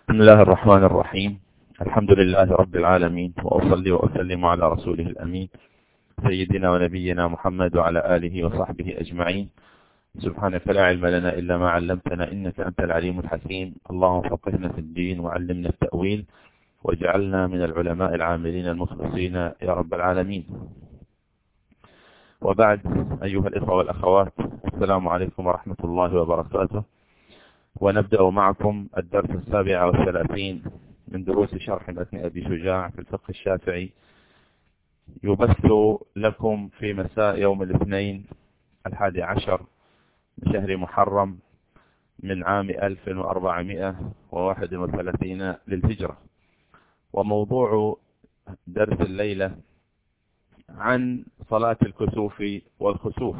بسم الله الرحمن الرحيم. الحمد لله رب العالمين، وأصلي وأسلم على رسوله الأمين سيدنا ونبينا محمد وعلى آله وصحبه أجمعين. سبحانك لا علم لنا إلا ما علمتنا، إنك أنت العليم الحكيم. اللهم فقهنا في الدين وعلمنا التأويل، واجعلنا من العلماء العاملين المخلصين يا رب العالمين. وبعد، أيها الإخوة والأخوات، السلام عليكم ورحمة الله وبركاته. ونبدأ معكم الدرس 37 من دروس شرح متن أبي شجاع في الفقه الشافعي، يبث لكم في مساء يوم الاثنين 11 من شهر محرم من عام 1431 للهجرة. وموضوع درس الليلة عن صلاة الكسوف والخسوف.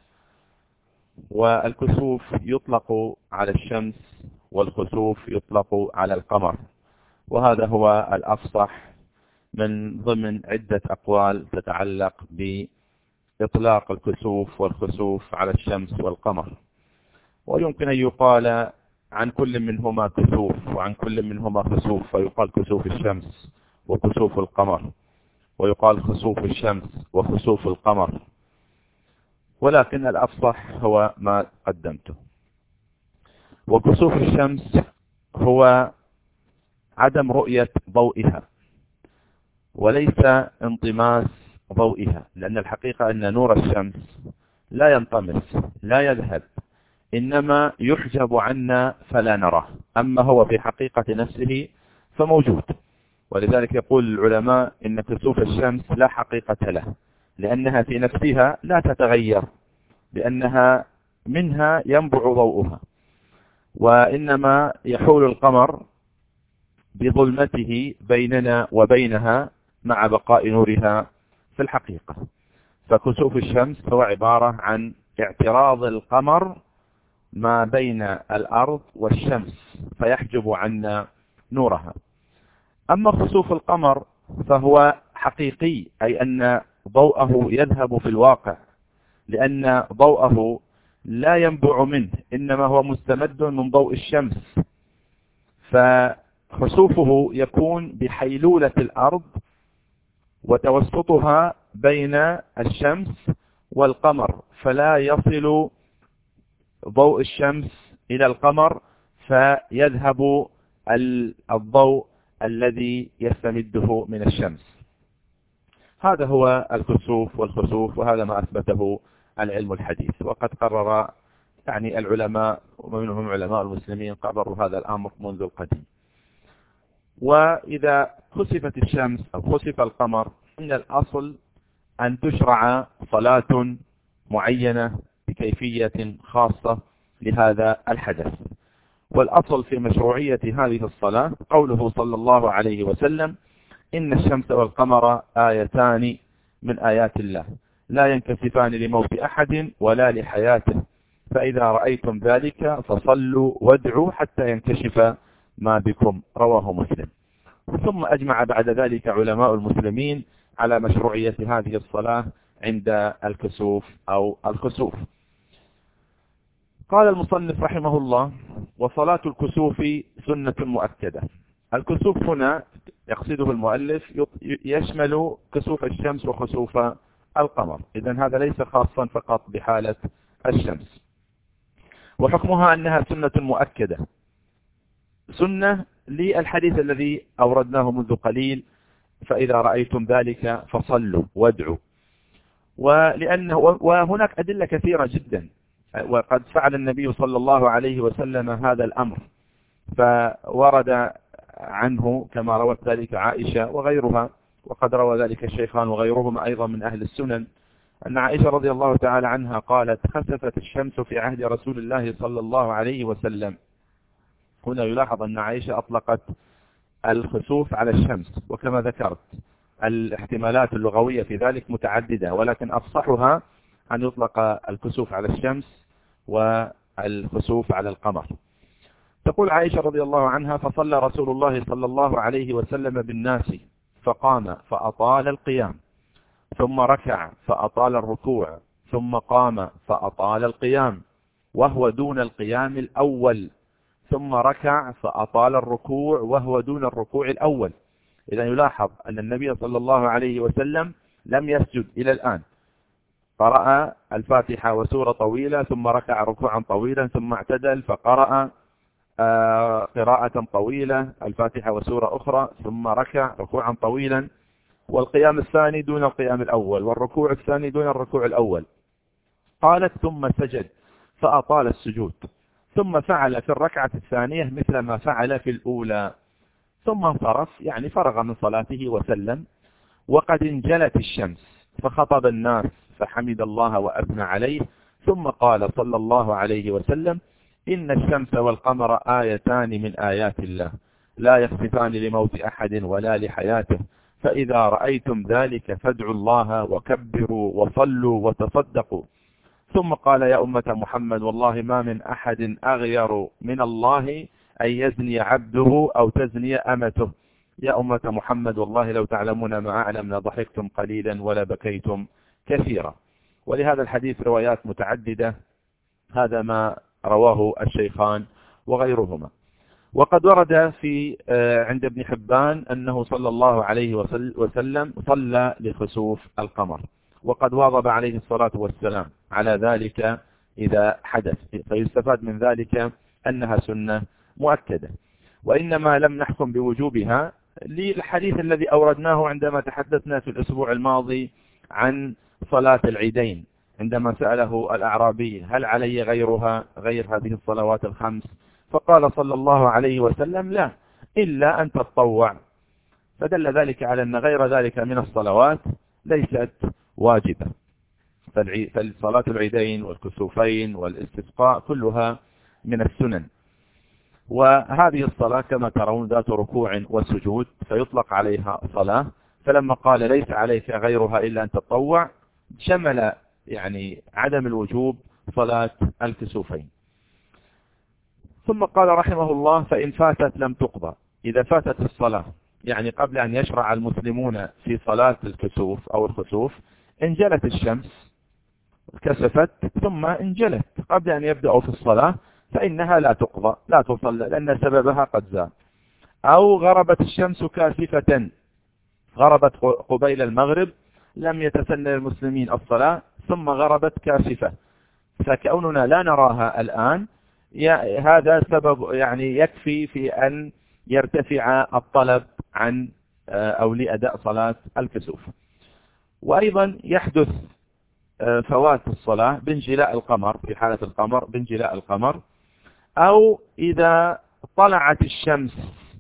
والكسوف يطلق على الشمس، والخسوف يطلق على القمر، وهذا هو الأفصح من ضمن عدة أقوال تتعلق بإطلاق الكسوف والخسوف على الشمس والقمر. ويمكن أن يقال عن كل منهما كسوف وعن كل منهما خسوف، فيقال كسوف الشمس وكسوف القمر، ويقال خسوف الشمس وخسوف القمر، ولكن الأفصح هو ما قدمته. وكسوف الشمس هو عدم رؤية ضوئها وليس انطماس ضوئها، لأن الحقيقة أن نور الشمس لا ينطمس، لا يذهب، إنما يحجب عنا فلا نراه، أما هو في حقيقة نفسه فموجود. ولذلك يقول العلماء إن كسوف الشمس لا حقيقة له، لأنها في نفسها لا تتغير، لأنها منها ينبع ضوءها، وإنما يحول القمر بظلمته بيننا وبينها مع بقاء نورها في الحقيقة. فكسوف الشمس هو عبارة عن اعتراض القمر ما بين الأرض والشمس فيحجب عنا نورها. أما خسوف القمر فهو حقيقي، أي أن ضوءه يذهب في الواقع، لأن ضوءه لا ينبع منه، إنما هو مستمد من ضوء الشمس. فخسوفه يكون بحيلولة الأرض وتوسطها بين الشمس والقمر، فلا يصل ضوء الشمس إلى القمر فيذهب الضوء الذي يستمده من الشمس. هذا هو الكسوف والخسوف، وهذا ما أثبته العلم الحديث. وقد قرر العلماء ومنهم علماء المسلمين قرروا هذا الأمر منذ القديم. وإذا خسفت الشمس أو خسف القمر، إن الأصل أن تشرع صلاة معينة بكيفية خاصة لهذا الحدث. والأصل في مشروعية هذه الصلاة قوله صلى الله عليه وسلم: إن الشمس والقمر آيتان من آيات الله لا ينكسفان لموت أحد ولا لحياته، فإذا رأيتم ذلك فصلوا وادعوا حتى ينكشف ما بكم، رواه مسلم. ثم أجمع بعد ذلك علماء المسلمين على مشروعية هذه الصلاة عند الكسوف أو الخسوف. قال المصنف رحمه الله: وصلاة الكسوف سنة مؤكدة. الكسوف هنا يقصده المؤلف يشمل كسوف الشمس وخسوف القمر، إذن هذا ليس خاصا فقط بحالة الشمس. وحكمها أنها سنة مؤكدة، سنة للحديث الذي أوردناه منذ قليل: فإذا رأيتم ذلك فصلوا وادعوا. وهناك أدلة كثيرة جدا، وقد فعل النبي صلى الله عليه وسلم هذا الأمر، فورد عنه كما روت ذلك عائشة وغيرها، وقد روى ذلك الشيخان وغيرهما أيضا من أهل السنن، أن عائشة رضي الله تعالى عنها قالت: خسفت الشمس في عهد رسول الله صلى الله عليه وسلم. هنا يلاحظ أن عائشة أطلقت الخسوف على الشمس، وكما ذكرت الاحتمالات اللغوية في ذلك متعددة، ولكن أفصحها أن يطلق الكسوف على الشمس والخسوف على القمر. تقول عائشة رضي الله عنها: فصلى رسول الله صلى الله عليه وسلم بالناس فقام فأطال القيام، ثم ركع فأطال الركوع، ثم قام فأطال القيام، وهو دون القيام الأول، ثم ركع فأطال الركوع وهو دون الركوع الأول. إذا يلاحظ أن النبي صلى الله عليه وسلم لم يسجد إلى الآن، قرأ الفاتحة وسورة طويلة ثم ركع ركوعا طويلا ثم اعتدل فقرأ قراءة طويلة الفاتحة وسورة أخرى ثم ركع ركوعا طويلا، والقيام الثاني دون القيام الأول والركوع الثاني دون الركوع الأول. قالت ثم سجد فأطال السجود، ثم فعل في الركعة الثانية مثل ما فعل في الأولى، ثم انصرف يعني فرغ من صلاته وسلم. وقد انجلت الشمس فخطب الناس فحمد الله وأثنى عليه، ثم قال صلى الله عليه وسلم: إن الشمس والقمر آيتان من آيات الله لا يخسفان لموت أحد ولا لحياته، فإذا رأيتم ذلك فادعوا الله وكبروا وصلوا وتصدقوا. ثم قال: يا أمة محمد والله ما من أحد أغير من الله أن يزني عبده أو تزني أمته. يا أمة محمد والله لو تعلمون ما أعلم لضحكتم قليلا ولا بكيتم كثيرا. ولهذا الحديث روايات متعددة، هذا ما رواه الشيخان وغيرهما. وقد ورد في عند ابن حبان أنه صلى الله عليه وسلم صلى لخسوف القمر، وقد واظب عليه الصلاة والسلام على ذلك إذا حدث، فيستفاد من ذلك أنها سنة مؤكدة. وإنما لم نحكم بوجوبها للحديث الذي أوردناه عندما تحدثنا في الأسبوع الماضي عن صلاة العيدين، عندما سأله الأعرابي: هل علي غيرها غير هذه الصلوات الخمس؟ فقال صلى الله عليه وسلم: لا، إلا أن تتطوع. فدل ذلك على أن غير ذلك من الصلوات ليست واجبة. فالصلاة العيدين والكسوفين والاستسقاء كلها من السنن. وهذه الصلاة كما ترون ذات ركوع وسجود فيطلق عليها صلاة، فلما قال ليس عليك غيرها إلا أن تتطوع شمل يعني عدم الوجوب صلاة الكسوفين. ثم قال رحمه الله: فإن فاتت لم تقضى. إذا فاتت الصلاة يعني قبل أن يشرع المسلمون في صلاة الكسوف أو الخسوف، انجلت الشمس كسفت ثم انجلت قبل أن يبدأوا في الصلاة، فإنها لا تقضى لا تصلى لأن سببها قد زال. أو غربت الشمس كاسفة، غربت قبيل المغرب لم يتسنى المسلمين الصلاة ثم غربت كاسفة، فكوننا لا نراها الآن هذا سبب يعني يكفي في أن يرتفع الطلب عن أو لأداء صلاة الكسوف. وأيضا يحدث فوات الصلاة بانجلاء القمر، في حالة القمر بانجلاء القمر، أو إذا طلعت الشمس،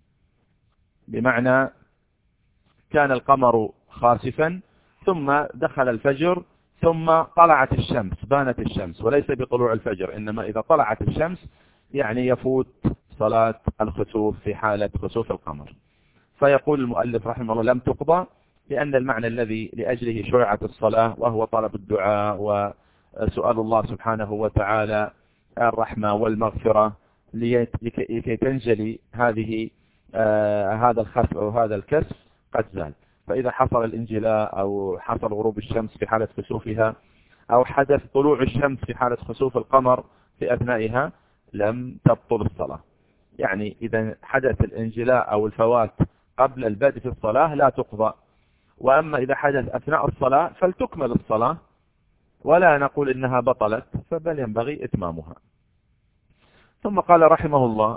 بمعنى كان القمر خاسفا ثم دخل الفجر ثم طلعت الشمس، بانت الشمس، وليس بطلوع الفجر، إنما إذا طلعت الشمس يعني يفوت صلاة الخسوف في حالة خسوف القمر. فيقول المؤلف رحمه الله: لم تقضى، لأن المعنى الذي لأجله شرعت الصلاة وهو طلب الدعاء وسؤال الله سبحانه وتعالى الرحمة والمغفرة لكي تنجلي هذا الخسف أو هذا الكسف قد زال. فإذا حصل الانجلاء أو حصل غروب الشمس في حالة خسوفها أو حدث طلوع الشمس في حالة خسوف القمر في أثنائها لم تبطل الصلاة. يعني إذا حدث الانجلاء أو الفوات قبل البدء في الصلاة لا تقضى، وأما إذا حدث أثناء الصلاة فلتكمل الصلاة ولا نقول إنها بطلت، فبل ينبغي إتمامها. ثم قال رحمه الله: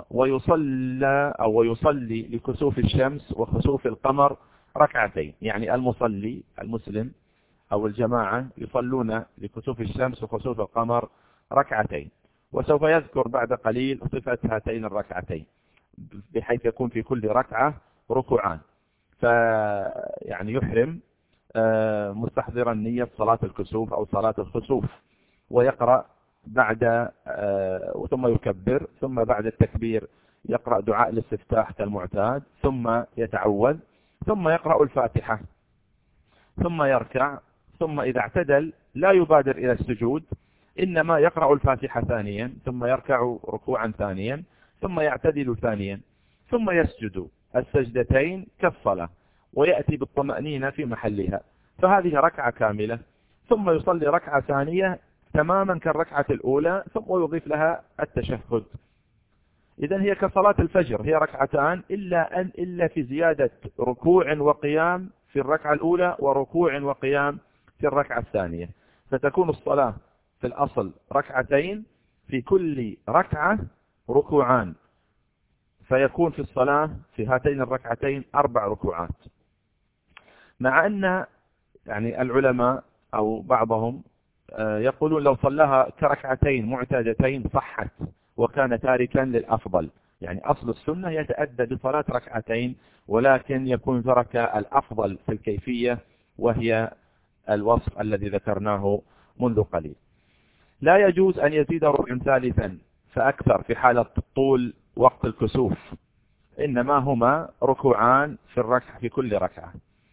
ويصلي لكسوف الشمس وخسوف القمر ركعتين. يعني المصلي المسلم أو الجماعة يصلون لكسوف الشمس وخسوف القمر ركعتين. وسوف يذكر بعد قليل صفة هاتين الركعتين، بحيث يكون في كل ركعة ركوعان، فيعني يحرم مستحضرا نية صلاة الكسوف أو صلاة الخسوف، ويقرأ بعد ثم يكبر، ثم بعد التكبير يقرأ دعاء الاستفتاح كالمعتاد، ثم يتعوذ، ثم يقرأ الفاتحة، ثم يركع، ثم إذا اعتدل لا يبادر إلى السجود، إنما يقرأ الفاتحة ثانيا، ثم يركع ركوعا ثانيا، ثم يعتدل ثانيا، ثم يسجد السجدتين كالصلاة، ويأتي بالطمأنينة في محلها. فهذه ركعة كاملة، ثم يصلي ركعة ثانية تماما كالركعة الأولى، ثم يضيف لها التشهد. إذن هي كصلاة الفجر، هي ركعتان إلا في زيادة ركوع وقيام في الركعة الأولى وركوع وقيام في الركعة الثانية، فتكون الصلاة في الأصل ركعتين، في كل ركعة ركوعان، فيكون في الصلاة في هاتين الركعتين 4 ركوعات. مع أن يعني العلماء أو بعضهم يقولون لو صلاها كركعتين معتادتين صحت، وكان تاركا للأفضل، يعني أصل السنة يتأدى بصلاة ركعتين، ولكن يكون ترك الأفضل في الكيفية، وهي الوصف الذي ذكرناه منذ قليل. لا يجوز أن يزيد ركوعا ثالثا فأكثر في حالة طول وقت الكسوف، إنما هما ركوعان في الركعة في كل ركعة.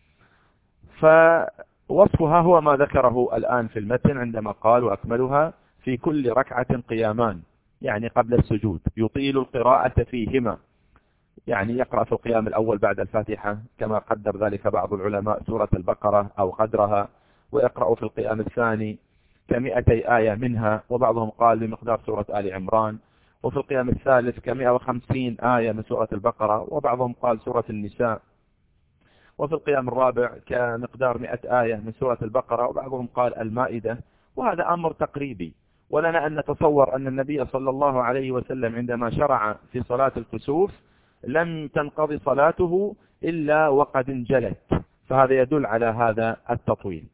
فوصفها هو ما ذكره الآن في المتن عندما قال وأكملها في كل ركعة قيامان، يعني قبل السجود يطيل القراءة فيهما، يعني يقرأ في القيام الأول بعد الفاتحة كما قدر ذلك بعض العلماء سورة البقرة أو قدرها، ويقرأ في القيام الثاني 200 آية منها، وبعضهم قال بمقدار سورة آل عمران، وفي القيام الثالث 150 آية من سورة البقرة، وبعضهم قال سورة النساء، وفي القيام الرابع كمقدار 100 آية من سورة البقرة، وبعضهم قال المائدة. وهذا أمر تقريبي، ولنا أن نتصور أن النبي صلى الله عليه وسلم عندما شرع في صلاة الكسوف لم تنقضي صلاته إلا وقد انجلت، فهذا يدل على هذا التطويل.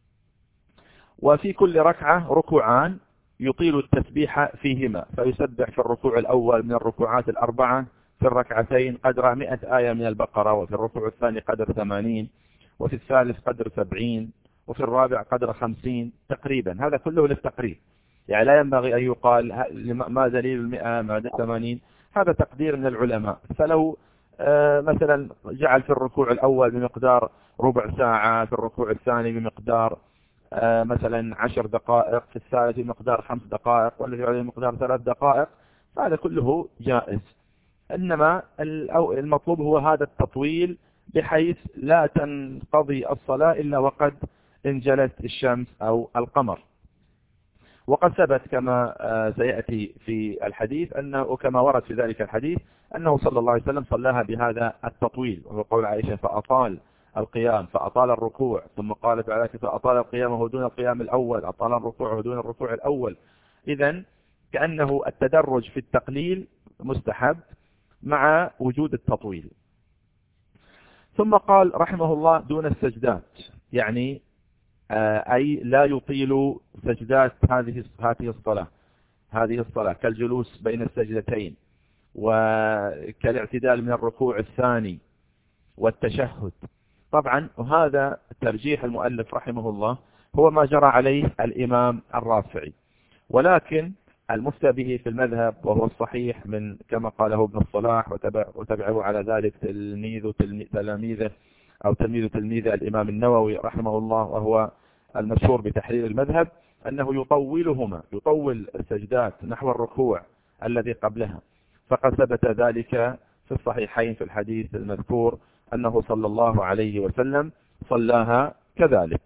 وفي كل ركعة ركوعان يطيل التسبيح فيهما، فيسبح في الركوع الأول من الركوعات 4 في الركعتين قدر 100 آية من البقرة، وفي الركوع الثاني قدر 80، وفي الثالث قدر 70، وفي الرابع قدر 50 تقريبا. هذا كله للتقريب، يعني لا ينبغي أن يقال ما دليل 100 ما دليل 80، هذا تقدير من العلماء. فلو مثلا جعل في الركوع الأول بمقدار ربع ساعة، في الركوع الثاني بمقدار مثلا 10 دقائق، في الثالث بمقدار 5 دقائق، والذي عليه بمقدار 3 دقائق، فهذا كله جائز. إنما المطلوب هو هذا التطويل بحيث لا تنقضي الصلاة إلا وقد انجلت الشمس أو القمر. وقد ثبت كما سيأتي في الحديث أنه كما ورد في ذلك الحديث أنه صلى الله عليه وسلم صلاها بهذا التطويل، وهو قول عائشة فأطال القيام فأطال الركوع، ثم قالت على ذلك فأطال القيام وهو دون القيام الأول، أطال الركوع وهو دون الركوع الأول. إذن كأنه التدرج في التقليل مستحب مع وجود التطويل. ثم قال رحمه الله دون السجدات، يعني أي لا يطيل سجدات هذه الصلاة كالجلوس بين السجدتين، وكالاعتدال من الركوع الثاني والتشهد. طبعا وهذا ترجيح المؤلف رحمه الله هو ما جرى عليه الإمام الرافعي، ولكن المفتى به في المذهب وهو الصحيح من كما قاله ابن الصلاح وتبعه على ذلك تلميذه الإمام النووي رحمه الله، وهو المشهور بتحرير المذهب، أنه يطول السجدات نحو الركوع الذي قبلها، فقد ثبت ذلك في الصحيحين في الحديث المذكور أنه صلى الله عليه وسلم صلاها كذلك.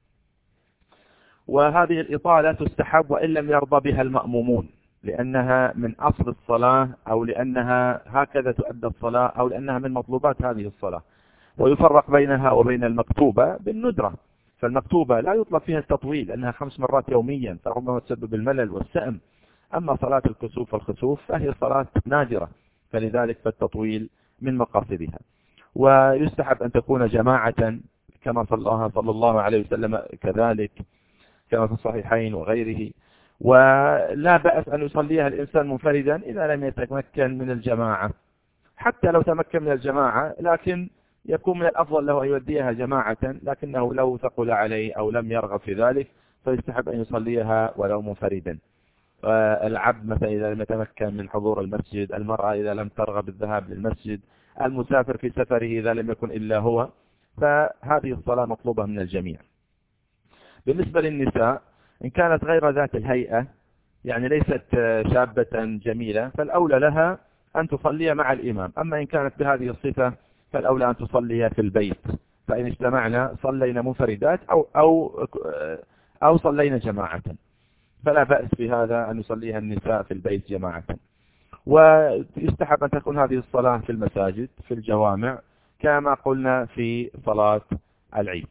وهذه الإطالة تستحب وإن لم يرضى بها المأمومون، لأنها من أصل الصلاة، أو لأنها هكذا تؤدى الصلاة، أو لأنها من مطلوبات هذه الصلاة. ويفرق بينها وبين المكتوبة بالندرة، فالمكتوبة لا يطلب فيها التطويل لأنها 5 مرات يوميا، فربما تسبب الملل والسأم. أما صلاة الكسوف والخسوف فهي صلاة نادرة، فلذلك فالتطويل من مقاصدها. ويستحب أن تكون جماعة كما صلى الله عليه وسلم كذلك كما في الصحيحين وغيره. ولا بأس أن يصليها الإنسان منفردا إذا لم يتمكن من الجماعة، حتى لو تمكن من الجماعة لكن يكون من الأفضل له أن يوديها جماعة، لكنه لو ثقل عليه أو لم يرغب في ذلك فيستحب أن يصليها ولو منفردا. العبد مثلا إذا لم يتمكن من حضور المسجد، المرأة إذا لم ترغب الذهاب للمسجد، المسافر في سفره إذا لم يكن إلا هو، فهذه الصلاة مطلوبة من الجميع. بالنسبة للنساء إن كانت غير ذات الهيئة، يعني ليست شابة جميلة، فالأولى لها أن تصلي مع الإمام. أما إن كانت بهذه الصفة فالأولى أن تصلي في البيت، فإن اجتمعنا صلينا منفردات أو صلينا جماعة، فلا بأس بهذا أن يصليها النساء في البيت جماعة. ويستحب أن تكون هذه الصلاة في المساجد في الجوامع كما قلنا في صلاة العيد.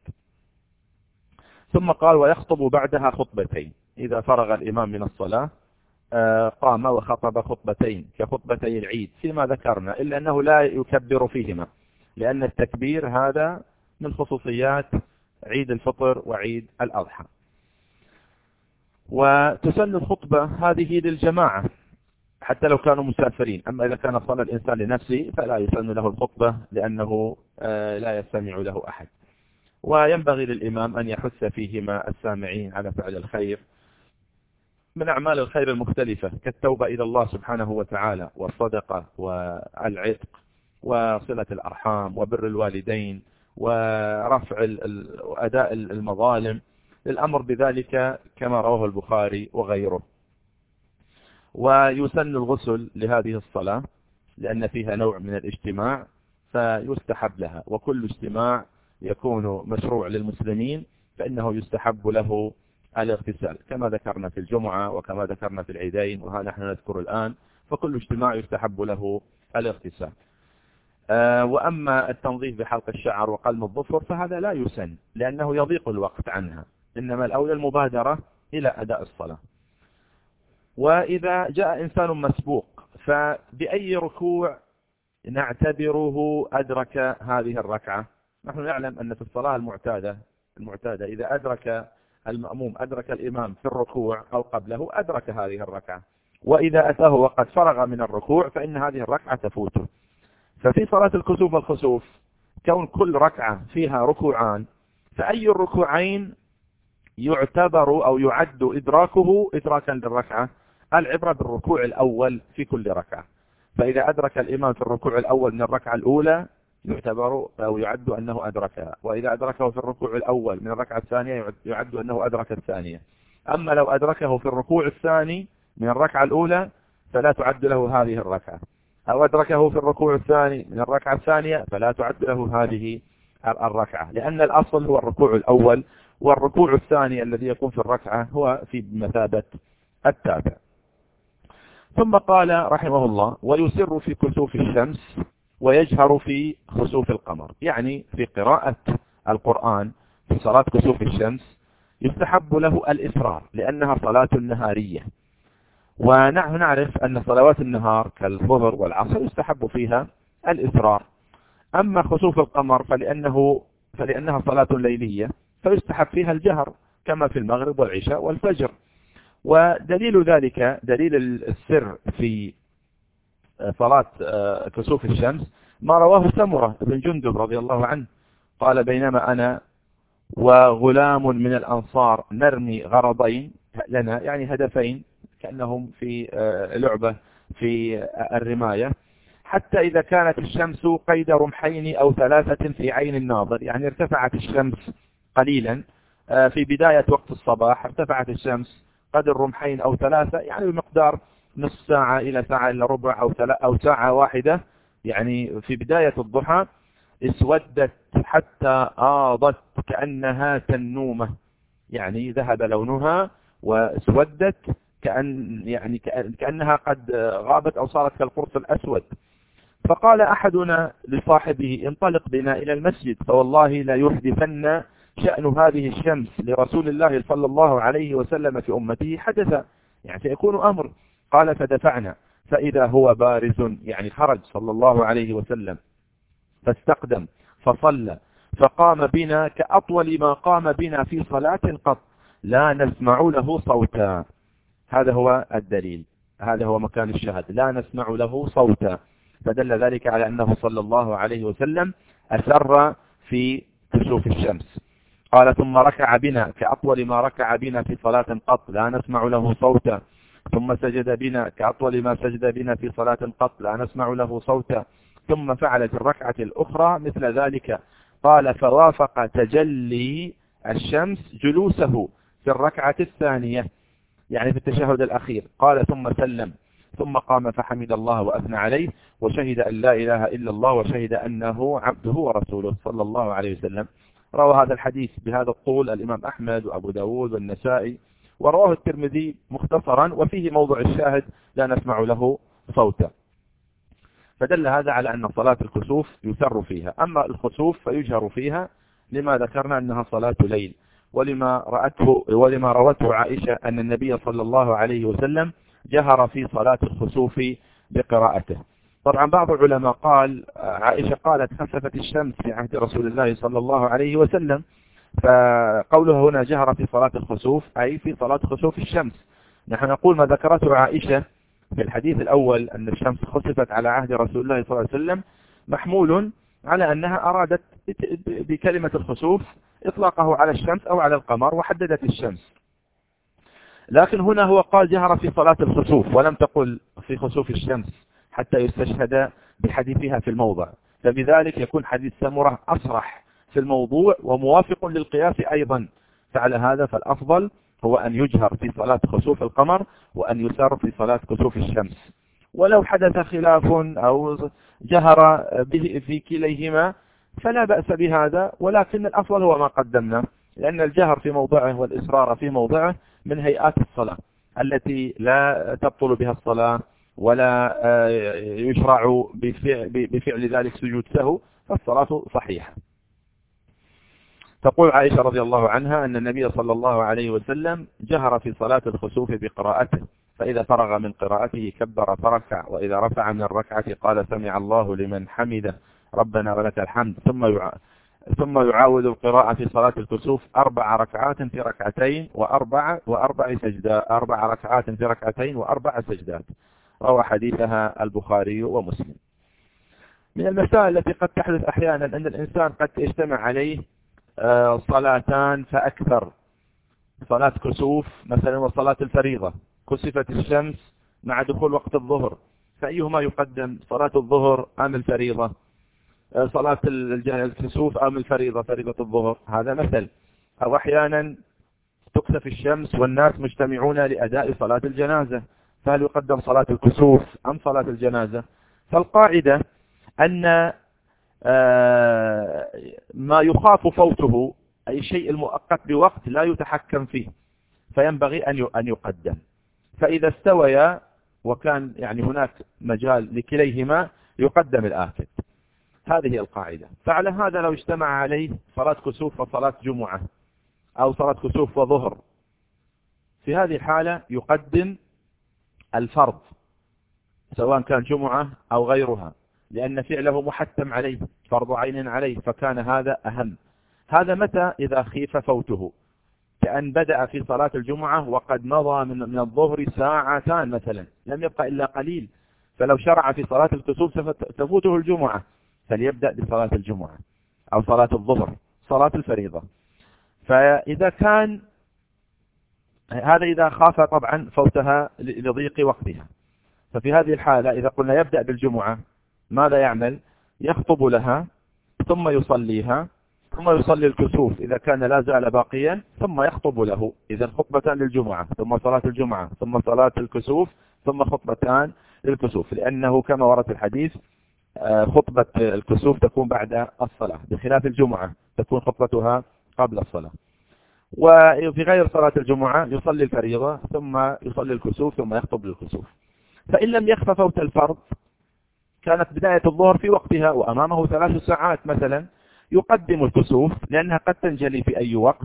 ثم قال ويخطب بعدها خطبتين. إذا فرغ الإمام من الصلاة قام وخطب خطبتين كخطبتي العيد فيما ذكرنا، إلا أنه لا يكبر فيهما، لأن التكبير هذا من خصوصيات عيد الفطر وعيد الأضحى. وتسن الخطبة هذه للجماعة حتى لو كانوا مسافرين. أما إذا كان صلى الإنسان لنفسه فلا يسن له الخطبة لأنه لا يستمع له أحد. وينبغي للإمام أن يحث فيهما السامعين على فعل الخير من أعمال الخير المختلفة كالتوبة إلى الله سبحانه وتعالى والصدقة والعتق وصلة الأرحام وبر الوالدين ورفع أداء المظالم، الأمر بذلك كما رواه البخاري وغيره. ويسن الغسل لهذه الصلاة لأن فيها نوع من الاجتماع فيستحب لها، وكل اجتماع يكون مشروع للمسلمين فإنه يستحب له الاغتسال كما ذكرنا في الجمعة وكما ذكرنا في العيدين وها نحن نذكر الآن، فكل اجتماع يستحب له الاغتسال. وأما التنظيف بحلق الشعر وقلم الظفر فهذا لا يسن لأنه يضيق الوقت عنها، إنما الأولى المبادرة إلى أداء الصلاة. وإذا جاء إنسان مسبوق فبأي ركوع نعتبره أدرك هذه الركعة؟ نحن نعلم أن في الصلاة المعتادة إذا أدرك المأموم أدرك الإمام في الركوع أو قبله أدرك هذه الركعة، وإذا أتاه وقد فرغ من الركوع فإن هذه الركعة تفوته. ففي صلاة الكسوف والخسوف كون كل ركعة فيها ركوعان، فأي الركوعين يعتبر أو يعد إدراكه إدراكا للركعة؟ العبرة بالركوع الأول في كل ركعة. فإذا أدرك الإمام في الركوع الأول من الركعة الأولى يعتبر أو يعد أنه أدركها، وإذا أدركه في الركوع الأول من الركعة الثانية يعد أنه أدرك الثانية. أما لو أدركه في الركوع الثاني من الركعة الأولى فلا تعد له هذه الركعة، أو أدركه في الركوع الثاني من الركعة الثانية فلا تعد له هذه الركعة، لأن الأصل هو الركوع الأول، والركوع الثاني الذي يكون في الركعة هو في مثابة التابع. ثم قال رحمه الله ويسر في كسوف الشمس ويجهر في خسوف القمر، يعني في قراءة القرآن في صلاة كسوف الشمس يستحب له الإسرار لأنها صلاة نهارية، ونحن نعرف أن صلوات النهار كالظهر والعصر يستحب فيها الإسرار. أما خسوف القمر فلأنها صلاة ليلية فيستحب فيها الجهر كما في المغرب والعشاء والفجر. ودليل ذلك دليل السر في صلاة كسوف الشمس ما رواه سمرة بن جندب رضي الله عنه قال بينما أنا وغلام من الأنصار نرمي غرضين لنا، يعني هدفين كأنهم في لعبة في الرماية، حتى إذا كانت الشمس قيد رمحين أو ثلاثة في عين الناظر، يعني ارتفعت الشمس قليلا في بداية وقت الصباح، ارتفعت الشمس قدر رمحين أو ثلاثة، يعني بمقدار نصف ساعة إلى ساعة إلى ربع أو ساعة واحدة، يعني في بداية الضحى اسودت حتى آضت كأنها تنومة، يعني ذهب لونها واسودت كأنها قد غابت أو صارت كالقرص الأسود. فقال أحدنا لصاحبه انطلق بنا إلى المسجد فوالله لا يحدثن شأن هذه الشمس لرسول الله صلى الله عليه وسلم في أمته حدثا، يعني سيكون أمر. قال فدفعنا فإذا هو بارز، يعني خرج صلى الله عليه وسلم فاستقدم فصلى فقام بنا كأطول ما قام بنا في صلاة قط لا نسمع له صوتا. هذا هو الدليل، هذا هو مكان الشهد، لا نسمع له صوتا، فدل ذلك على أنه صلى الله عليه وسلم أسر في كسوف الشمس. قال ثم ركع بنا كأطول ما ركع بنا في صلاة قط لا نسمع له صوتا، ثم سجد بنا كأطول ما سجد بنا في صلاة قط لا نسمع له صوتا، ثم فعل في الركعة الأخرى مثل ذلك. قال فوافق تجلي الشمس جلوسه في الركعة الثانية، يعني في التشهد الأخير. قال ثم سلم ثم قام فحمد الله وأثنى عليه وشهد أن لا إله إلا الله وشهد أنه عبده ورسوله صلى الله عليه وسلم. روى هذا الحديث بهذا الطول الإمام أحمد وأبو داود والنسائي، ورواه الترمذي مختصرا وفيه موضع الشاهد لا نسمع له فوتا. فدل هذا على أن صلاة الكسوف يسر فيها، أما الخسوف فيجهر فيها، لما ذكرنا أنها صلاة ليل، ولما روته عائشة أن النبي صلى الله عليه وسلم جهر في صلاة الخسوف بقراءته. طبعا بعض العلماء قال عائشة قالت خسفت الشمس في عهد رسول الله صلى الله عليه وسلم، فقوله هنا جهر في صلاة الخسوف أي في صلاة خسوف الشمس. نحن نقول ما ذكرته عائشة في الحديث الأول أن الشمس خسفت على عهد رسول الله صلى الله عليه وسلم محمول على أنها أرادت بكلمة الخسوف إطلاقه على الشمس أو على القمر وحددت الشمس، لكن هنا هو قال جهر في صلاة الخسوف ولم تقل في خسوف الشمس حتى يستشهد بحديثها في الموضع، فبذلك يكون حديث سمرة أصرح في الموضوع وموافق للقياس أيضا. فعلى هذا فالأفضل هو أن يجهر في صلاة خسوف القمر وأن يسر في صلاة كسوف الشمس، ولو حدث خلاف أو جهر به في كليهما فلا بأس بهذا، ولكن الأفضل هو ما قدمنا، لأن الجهر في موضعه والإصرار في موضعه من هيئات الصلاة التي لا تبطل بها الصلاة ولا يشرع بفعل ذلك سجود سهو، فالصلاة صحيحة. تقول عائشة رضي الله عنها أن النبي صلى الله عليه وسلم جهر في صلاة الخسوف بقراءته، فإذا فرغ من قراءته كبر فركع، وإذا رفع من الركعة قال سمع الله لمن حمده ربنا ولك الحمد، ثم يعاود القراءة في صلاة الكسوف 4 ركعات في ركعتين وأربع سجدات، 4 ركعات في ركعتين و4 سجدات. روى حديثها البخاري ومسلم. من المسائل التي قد تحدث أحيانا أن الإنسان قد يجتمع عليه صلاتان فأكثر، صلاة كسوف مثلا وصلاة الفريضة، كسفت الشمس مع دخول وقت الظهر، فأيهما يقدم، صلاة الظهر أم الفريضة، صلاة الكسوف أم الفريضة، فريضة الظهر؟ هذا مثل. أو أحيانا تكسف الشمس والناس مجتمعون لأداء صلاة الجنازة، فهل يقدم صلاة الكسوف أم صلاة الجنازة؟ فالقاعدة أن ما يخاف فوته أي الشيء المؤقت بوقت لا يتحكم فيه فينبغي أن يقدم، فإذا استويا وكان يعني هناك مجال لكليهما يقدم الآكد. هذه القاعدة. فعلى هذا لو اجتمع عليه صلاة كسوف وصلاة جمعة أو صلاة كسوف وظهر، في هذه الحالة يقدم الفرض سواء كان جمعة أو غيرها، لأن فعله محتم عليه، فرض عين عليه، فكان هذا أهم. هذا متى؟ إذا خيف فوته، كأن بدأ في صلاة الجمعة وقد مضى من الظهر ساعتان مثلا، لم يبقى إلا قليل، فلو شرع في صلاة الكسوف تفوته الجمعة، فليبدأ بصلاة الجمعة أو صلاة الظهر، صلاة الفريضة. فإذا كان هذا إذا خاف طبعا فوتها لضيق وقتها، ففي هذه الحالة إذا قلنا يبدأ بالجمعة ماذا يعمل؟ يخطب لها ثم يصليها ثم يصلي الكسوف إذا كان لا زال باقيا ثم يخطب له، إذا خطبتان للجمعة ثم صلاة الجمعة ثم صلاة الكسوف ثم خطبتان للكسوف، لأنه كما ورد في الحديث خطبة الكسوف تكون بعد الصلاة، بخلاف الجمعة تكون خطبتها قبل الصلاة. وفي غير صلاة الجمعة يصلي الفريضة ثم يصلي الكسوف ثم يخطب للكسوف. فإن لم يخف فوت الفرض، كانت بداية الظهر في وقتها وأمامه 3 ساعات مثلا، يقدم الكسوف لأنها قد تنجلي في أي وقت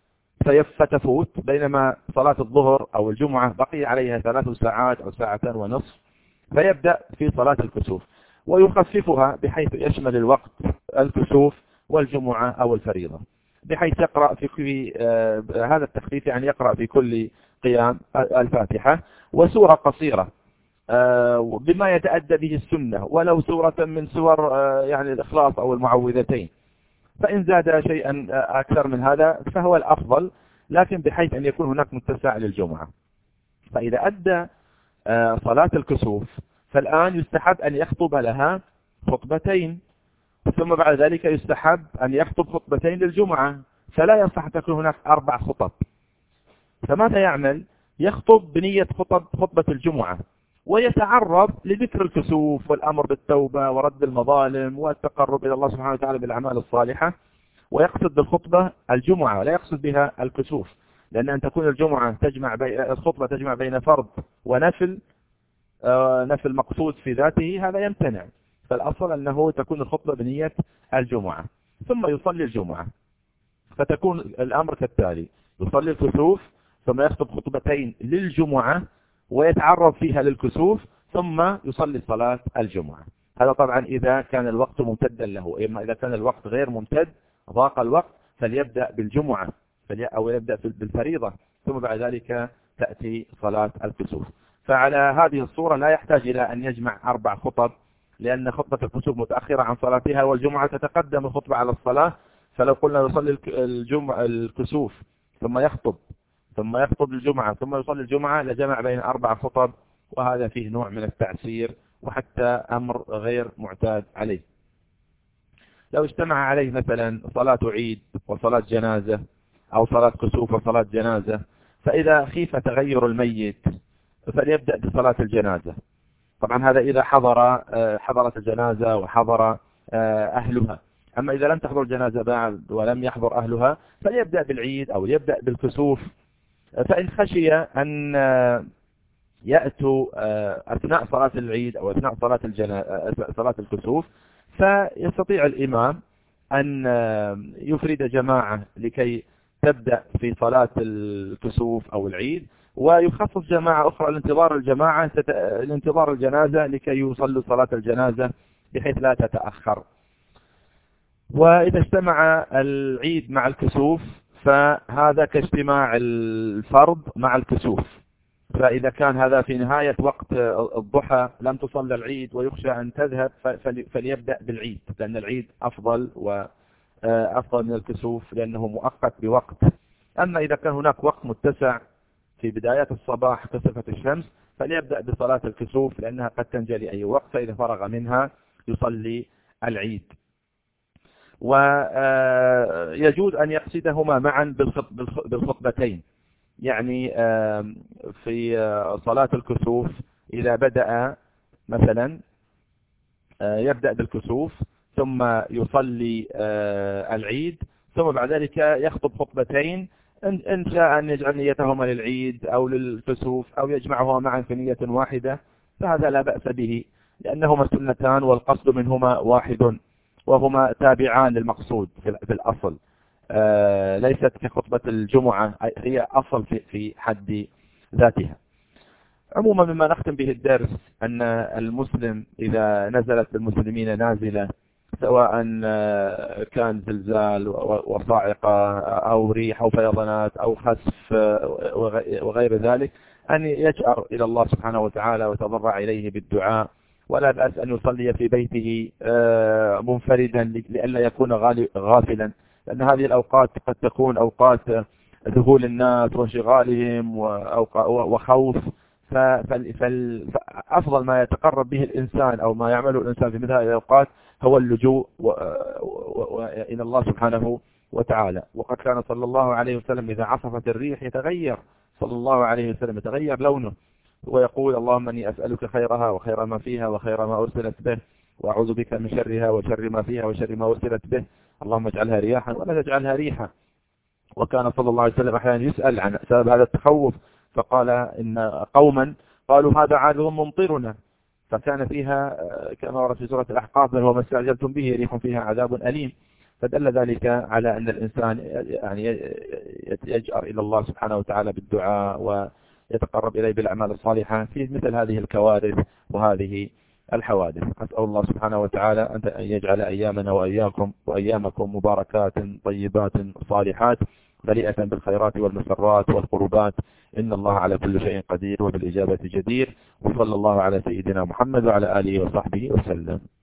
فتفوت، بينما صلاة الظهر أو الجمعة بقي عليها 3 ساعات أو 1.5 ساعة، فيبدأ في صلاة الكسوف ويخففها بحيث يشمل الوقت الكسوف والجمعة أو الفريضة، بحيث يقرأ في هذا التخفيف يعني يقرأ في كل قيام الفاتحة وسورة قصيرة بما يتأدى به السنة، ولو سورة من سور يعني الإخلاص أو المعوذتين، فإن زاد شيئا أكثر من هذا فهو الأفضل، لكن بحيث أن يكون هناك متسع للجمعة. فإذا أدى صلاة الكسوف فالآن يستحب أن يخطب لها خطبتين، ثم بعد ذلك يستحب أن يخطب خطبتين للجمعة، فلا ينصح تكون هناك 4 خطب. فماذا يعمل؟ يخطب بنية خطبة الجمعة ويتعرض لذكر الكسوف والأمر بالتوبة ورد المظالم والتقرب إلى الله سبحانه وتعالى بالأعمال الصالحة، ويقصد بالخطبة الجمعة ولا يقصد بها الكسوف، لأن أن تكون الجمعة الخطبة تجمع بين فرض ونفل نفي المقصود في ذاته هذا يمتنع. فالأصل أنه تكون الخطبة بنية الجمعة ثم يصلي الجمعة. فتكون الأمر كالتالي: يصلي الكسوف ثم يخطب خطبتين للجمعة ويتعرض فيها للكسوف ثم يصلي صلاة الجمعة. هذا طبعا إذا كان الوقت ممتدا له. إما إذا كان الوقت غير ممتد ضاق الوقت فليبدأ بالجمعة أو يبدأ بالفريضة ثم بعد ذلك تأتي صلاة الكسوف. فعلى هذه الصورة لا يحتاج إلى أن يجمع 4 خطب، لأن خطبة الكسوف متأخرة عن صلاتها والجمعة تتقدم الخطبة على الصلاة. فلو قلنا يصلي الكسوف ثم يخطب الجمعة ثم يصلي الجمعة لجمع بين 4 خطب، وهذا فيه نوع من التعسير وحتى أمر غير معتاد عليه. لو اجتمع عليه مثلا صلاة عيد وصلاة جنازة أو صلاة كسوف وصلاة جنازة، فإذا خيف تغير الميت فليبدأ بصلاة الجنازة. طبعا هذا إذا حضرت الجنازة وحضر أهلها. أما إذا لم تحضر الجنازة بعد ولم يحضر أهلها فليبدأ بالعيد أو يبدأ بالكسوف. فإن خشي أن يأتوا أثناء صلاة العيد أو أثناء صلاة الكسوف فيستطيع الإمام أن يفرد جماعة لكي تبدأ في صلاة الكسوف أو العيد، ويخصص جماعة أخرى لانتظار الجنازة لكي يصلوا صلاة الجنازة بحيث لا تتأخر. وإذا اجتمع العيد مع الكسوف فهذا كاجتماع الفرض مع الكسوف. فإذا كان هذا في نهاية وقت الضحى لم تصلى العيد ويخشى أن تذهب فليبدأ بالعيد، لأن العيد أفضل من الكسوف لأنه مؤقت بوقت. أما إذا كان هناك وقت متسع في بدايات الصباح كسفت الشمس فليبدأ بصلاة الكسوف لأنها قد تنجلي أي وقت، فإذا فرغ منها يصلي العيد. ويجوز أن يقصدهما معا بالخطبتين. يعني في صلاة الكسوف إذا بدأ مثلا يبدأ بالكسوف ثم يصلي العيد ثم بعد ذلك يخطب خطبتين، إن شاء أن يجعل نيتهما للعيد أو للكسوف أو يجمعهما معا في نية واحدة فهذا لا بأس به، لأنهما سنتان والقصد منهما واحد وهما تابعان للمقصود في الأصل. ليست كخطبة الجمعة، هي أصل في حد ذاتها. عموما مما نختم به الدرس أن المسلم إذا نزلت بالمسلمين نازلة سواء كان زلزال وصاعقة أو ريح أو فيضانات أو خسف وغير ذلك أن يجأر إلى الله سبحانه وتعالى ويتضرع إليه بالدعاء، ولا بأس أن يصلي في بيته منفردا لئلا يكون غافلا، لأن هذه الأوقات قد تكون أوقات ذهول الناس وانشغالهم وخوف. فأفضل ما يتقرب به الإنسان أو ما يعمله الإنسان في مثل هذه الأوقات هو اللجوء إلى الله سبحانه وتعالى. وقد كان صلى الله عليه وسلم إذا عصفت الريح يتغير لونه ويقول: اللهم أني أسألك خيرها وخير ما فيها وخير ما أرسلت به، وأعوذ بك من شرها وشر ما فيها وشر ما أرسلت به، اللهم اجعلها رياحا ولا تجعلها ريحا. وكان صلى الله عليه وسلم أحيانا يسأل عن سبب هذا التخوف فقال إن قوما قالوا هذا عارض ممطرنا، فكان فيها كما ورد في سورة الأحقاف: بل هو ما استعجلتم به ريح فيها عذاب أليم. فدل ذلك على أن الإنسان يعني يجأر إلى الله سبحانه وتعالى بالدعاء ويتقرب إليه بالأعمال الصالحة في مثل هذه الكوارث وهذه الحوادث. أسأل الله سبحانه وتعالى أن يجعل أيامنا وأيامكم مباركات طيبات صالحات مليئة بالخيرات والمسرات والقربات، إن الله على كل شيء قدير وبالإجابة جدير. وصلى الله على سيدنا محمد وعلى آله وصحبه وسلم.